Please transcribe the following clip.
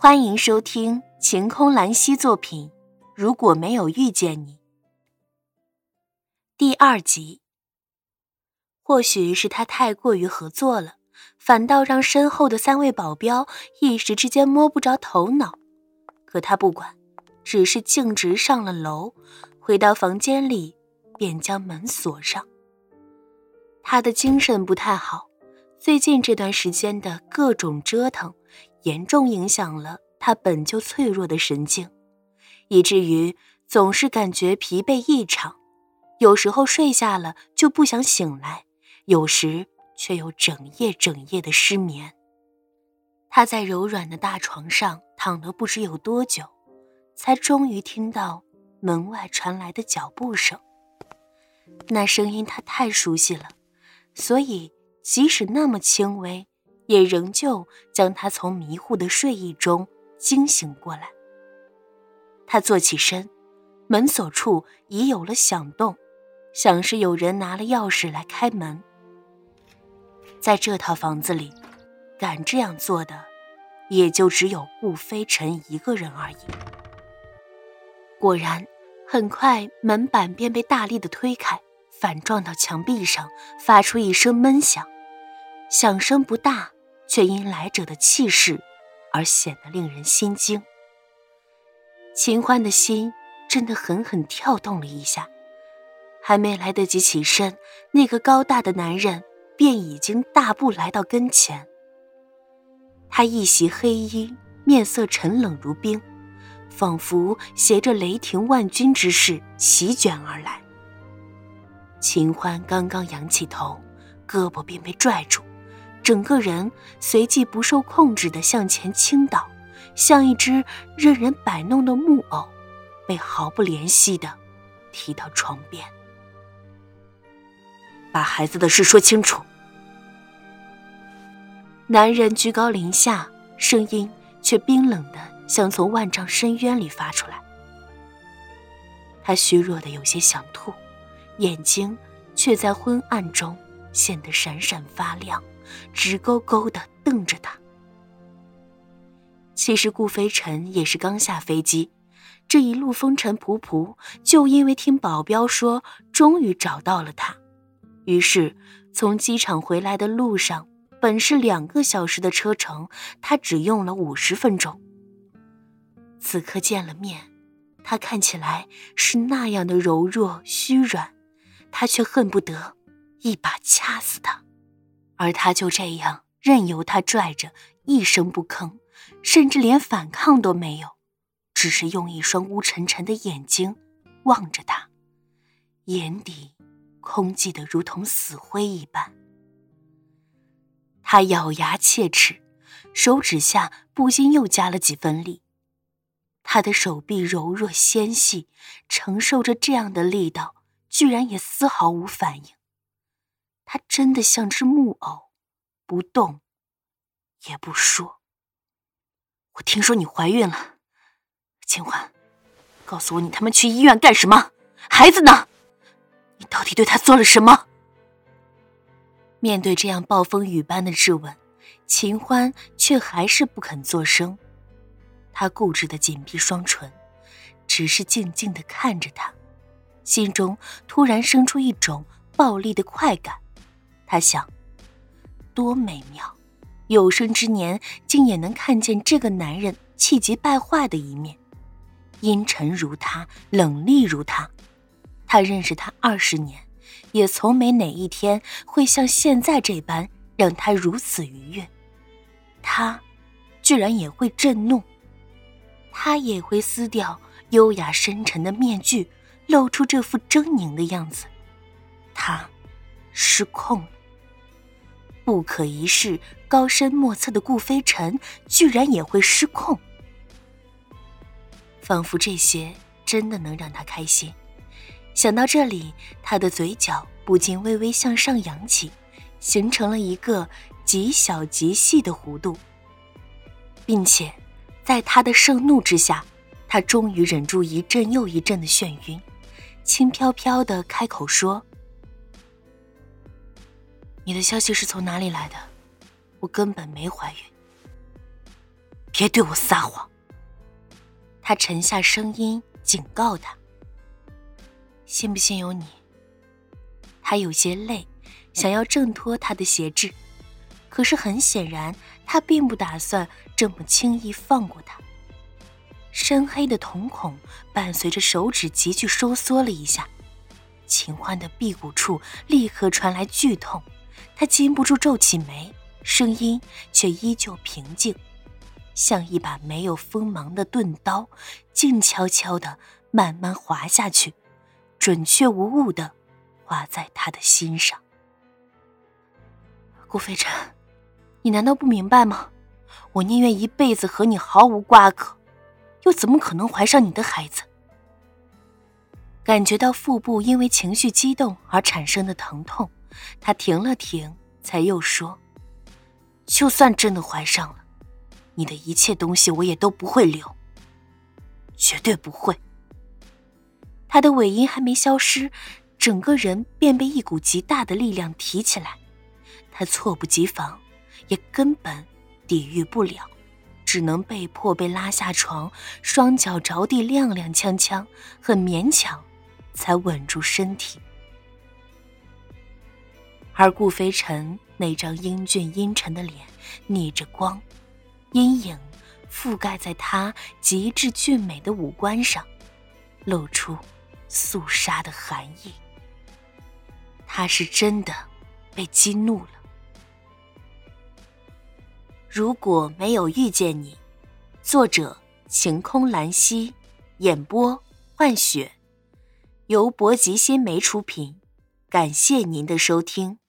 欢迎收听晴空兰溪作品《如果没有遇见你》第2集。或许是他太过于合作了，反倒让身后的3位保镖一时之间摸不着头脑。可他不管，只是径直上了楼，回到房间里便将门锁上。他的精神不太好，最近这段时间的各种折腾严重影响了他本就脆弱的神经，以至于总是感觉疲惫异常，有时候睡下了就不想醒来，有时却又整夜的失眠。他在柔软的大床上躺了不知有多久，才终于听到门外传来的脚步声。那声音他太熟悉了，所以即使那么轻微，也仍旧将他从迷糊的睡意中惊醒过来。他坐起身，门锁处已有了响动，像是有人拿了钥匙来开门。在这套房子里，敢这样做的也就只有顾飞尘一个人而已。果然，很快门板便被大力地推开，反撞到墙壁上，发出一声闷响。响声不大，却因来者的气势而显得令人心惊。秦欢的心真的狠狠跳动了一下，还没来得及起身，那个高大的男人便已经大步来到跟前。他一袭黑衣，面色沉冷如冰，仿佛携着雷霆万钧之势席卷而来。秦欢刚刚仰起头，胳膊便被拽住，整个人随即不受控制地向前倾倒，像一只任人摆弄的木偶，被毫不怜惜地提到床边。把孩子的事说清楚。男人居高临下，声音却冰冷的像从万丈深渊里发出来。他虚弱的有些想吐，眼睛却在昏暗中显得闪闪发亮，直勾勾地瞪着他。其实顾飞尘也是刚下飞机，这一路风尘仆仆，就因为听保镖说终于找到了他，于是从机场回来的路上，本是2个小时的车程，他只用了50分钟。此刻见了面，他看起来是那样的柔弱虚软，他却恨不得一把掐死他，而他就这样任由他拽着，一声不吭，甚至连反抗都没有，只是用一双乌沉沉的眼睛望着他，眼底空寂得如同死灰一般。他咬牙切齿，手指下不禁又加了几分力。他的手臂柔弱纤细，承受着这样的力道，居然也丝毫无反应。他真的像只木偶，不动也不说。我听说你怀孕了，秦欢，告诉我你他妈去医院干什么？孩子呢？你到底对他做了什么？面对这样暴风雨般的质问，秦欢却还是不肯作声。他固执地紧闭双唇，只是静静地看着他，心中突然生出一种暴力的快感。他想，多美妙，有生之年竟也能看见这个男人气急败坏的一面。阴沉如他，冷厉如他，他认识他20年，也从没哪一天会像现在这般让他如此愉悦。他居然也会震怒，他也会撕掉优雅深沉的面具，露出这副狰狞的样子。他失控了。不可一世、高深莫测的顾飞尘居然也会失控，仿佛这些真的能让他开心。想到这里，他的嘴角不禁微微向上扬起，形成了一个极小极细的弧度，并且在他的盛怒之下，他终于忍住一阵又一阵的眩晕，轻飘飘地开口说：你的消息是从哪里来的？我根本没怀孕。 别对我撒谎。他沉下声音警告他。信不信由你。他有些累，想要挣脱他的挟制，可是很显然他并不打算这么轻易放过他。深黑的瞳孔伴随着手指急剧收缩了一下，秦欢的臂骨处立刻传来剧痛，他禁不住皱起眉，声音却依旧平静，像一把没有锋芒的钝刀，静悄悄地慢慢划下去，准确无误地划在他的心上。顾飞尘，你难道不明白吗？我宁愿一辈子和你毫无瓜葛，又怎么可能怀上你的孩子？感觉到腹部因为情绪激动而产生的疼痛，他停了停，才又说，就算真的怀上了，你的一切东西我也都不会留，绝对不会。他的尾音还没消失，整个人便被一股极大的力量提起来，他猝不及防，也根本抵御不了，只能被迫被拉下床，双脚着地踉踉跄跄，很勉强才稳住身体。而顾飞尘那张英俊阴沉的脸逆着光，阴影覆盖在他极致俊美的五官上，露出肃杀的寒意。他是真的被激怒了。如果没有遇见你，作者晴空兰溪，演播幻雪，由博吉新媒出品，感谢您的收听。